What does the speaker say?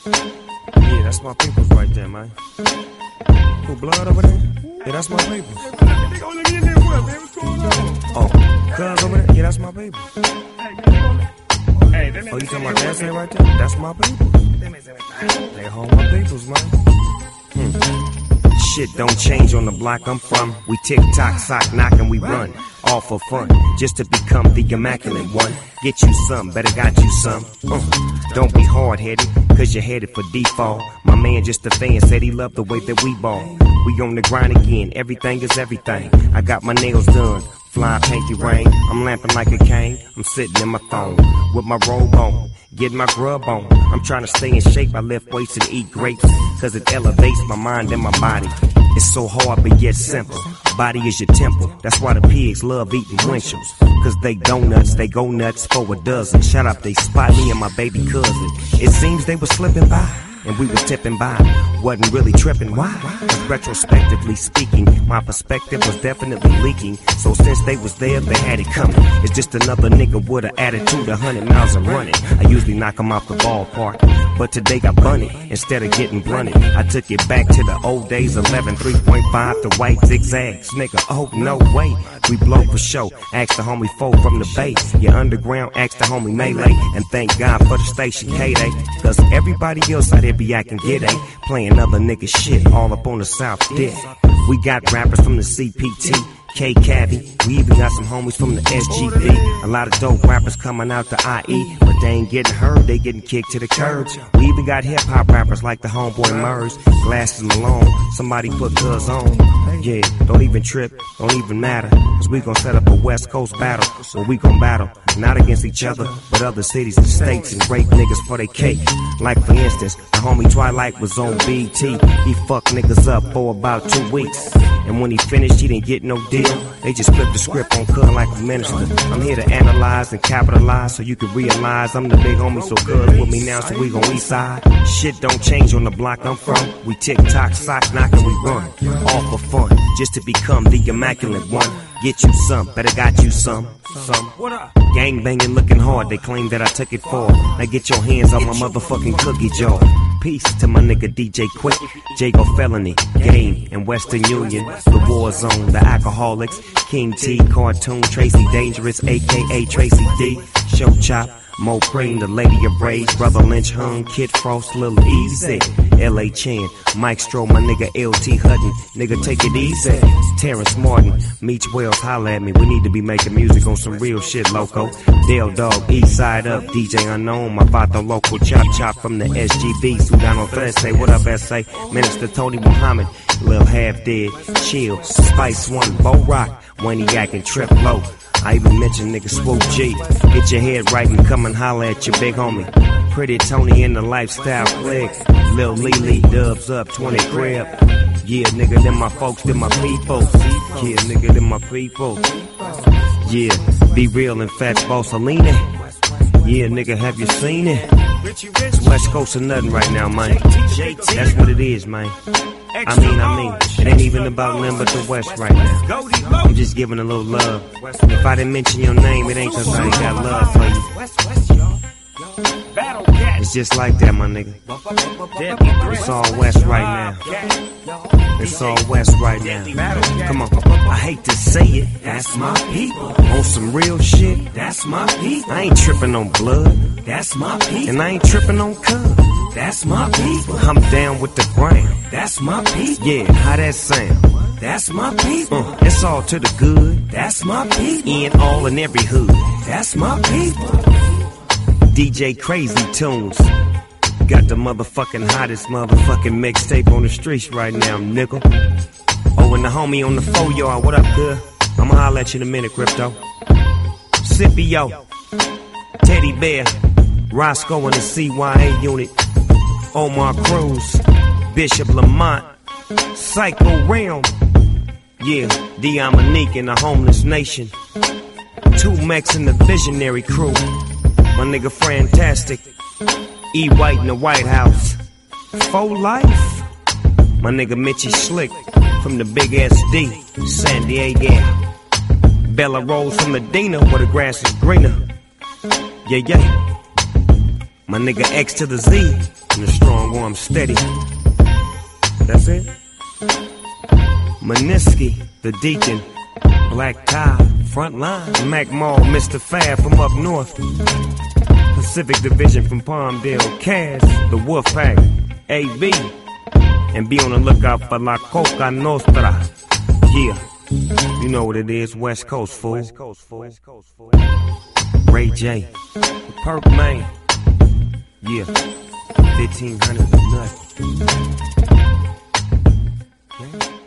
Yeah, that's my peoples right there, man. Who, blood over there? Yeah, that's my peoples. Oh, cuz over there? Yeah, that's my people. Oh, you talking about that right there? That's my peoples. They hold my peoples, man. Shit don't change on the block I'm from. We tick-tock, sock knock, and we run. All for fun, just to become the immaculate one. Get you some, better got you some. Don't be hard-headed, cause you're headed for default. My man just a fan, said he loved the way that we ball. We on the grind again, everything is everything. I got my nails done, fly pinky ring. I'm lamping like a cane, I'm sitting in my phone with my robe on, getting my grub on. I'm trying to stay in shape, I lift weights and eat grapes, cause it elevates my mind and my body. It's so hard but yet simple. Body is your temple. That's why the pigs love eating Winchell's, cause they donuts, they go nuts for a dozen. Shout out, they spot me and my baby cousin. It seems they was slipping by, and we was tipping by. Wasn't really tripping, why? Cause retrospectively speaking, my perspective was definitely leaking. So since they was there, they had it coming. It's just another nigga with an attitude, 100 miles and running. I usually knock them off the ballpark, but today got bunny. Instead of getting blunted, I took it back to the old days. 11, 3.5, the white zigzags. Nigga, oh no, wait, we blow for show. Ask the homie Foe from the base. Your underground, ask the homie Melee. And thank God for the station K-Day, cause everybody else out here be acting giddy, playing other nigga shit all up on the South Dick. We got rappers from the CPT, K-Cabby. We even got some homies from the SGP. A lot of dope rappers coming out the IE, but they ain't getting heard, they getting kicked to the curbs. We even got hip-hop rappers like the homeboy Murs, Glasses Malone, somebody put cuz on. Yeah, don't even trip, don't even matter, cause we gon' set up a West Coast battle, where we gon' battle, not against each other, but other cities and states, and rape niggas for they cake. Like for instance, the homie Twilight was on BT. He fucked niggas up for about 2 weeks, and when he finished, he didn't get no deal. They just flipped the script on cuz like a minister. I'm here to analyze and capitalize, so you can realize I'm the big homie, so cuz with me now, so we gon' east side. Shit don't change on the block I'm from. We tick-tock, sock knock, and we run. All for fun, just to become the immaculate one. Get you some, better got you some. What up? Gang banging looking hard, they claim that I took it for. Now get your hands on my motherfucking cookie jar. Peace to my nigga DJ Quick, Jago Felony, Game, and Western Union, the War Zone, the Alcoholics, King T, Cartoon, Tracy Dangerous, aka Tracy D, Show Chop, Mo Cream, the Lady of Rage, Brother Lynch Hung, Kid Frost, Lil Easy, L.A. Chan, Mike Stroh, my nigga L.T. Hutton, nigga take it easy, Terrence Martin, Meech Wells, holla at me, we need to be making music on some real shit, loco, Dale Dog, East Side Up, DJ Unknown, my vato local, Chop Chop from the SGB, Sudano Thread, say what up S.A., Minister Tony Muhammad, Lil Half Dead, Chill, Spice One, Bo Rock, Waniac and Trip Low. I even mentioned nigga Swoop G. Get your head right and come and holler at your big homie. Pretty Tony in the lifestyle click. Lil Lily, Dubs Up, 20 Crib. Yeah, nigga, them my folks, them my people. Yeah, nigga, them my people. Yeah, Be Real and Fats Bossalini. Yeah, nigga, have you seen it? It's West Coast or nothing right now, man. That's what it is, man. I mean, it ain't even about nothing but the West right now. I'm just giving a little love. If I didn't mention your name, it ain't cause I ain't got love for you. It's just like that, my nigga. It's all West right now. It's all West right now. Come on, I hate to say it, that's my people. On some real shit, that's my people. I ain't tripping on blood, that's my people. And I ain't tripping on cuz, that's my people. I'm down with the brand, that's my people. Yeah, how that sound? That's my people. It's all to the good, that's my people. In all and every hood, that's my people. DJ Crazy Tunes. Got the motherfucking hottest motherfucking mixtape on the streets right now, nigga. Oh, and the homie on the 4 yard, what up, good? I'ma holler at you in a minute, Crypto. Scipio, Teddy Bear, Roscoe and the CYA unit, Omar Cruz, Bishop Lamont, Psycho Realm, yeah, Diamonique and the Homeless Nation, 2 Mex and the Visionary Crew, my nigga Fantastic, E. White in the White House, For Life, my nigga Mitchie Slick from the Big SD, San Diego, Bella Rose from Medina where the grass is greener, yeah, yeah. My nigga X to the Z, and the strong arm steady. That's it. Meniski, the deacon, black tie, front line. Mac Mall, Mr. Fab from up north. Pacific Division from Palmdale, Cass, the Wolfpack, AB. And be on the lookout for La Coca Nostra. Yeah, you know what it is, West Coast, fool. Ray J, the Perk Man. Yeah, 1500 a nut. Yeah.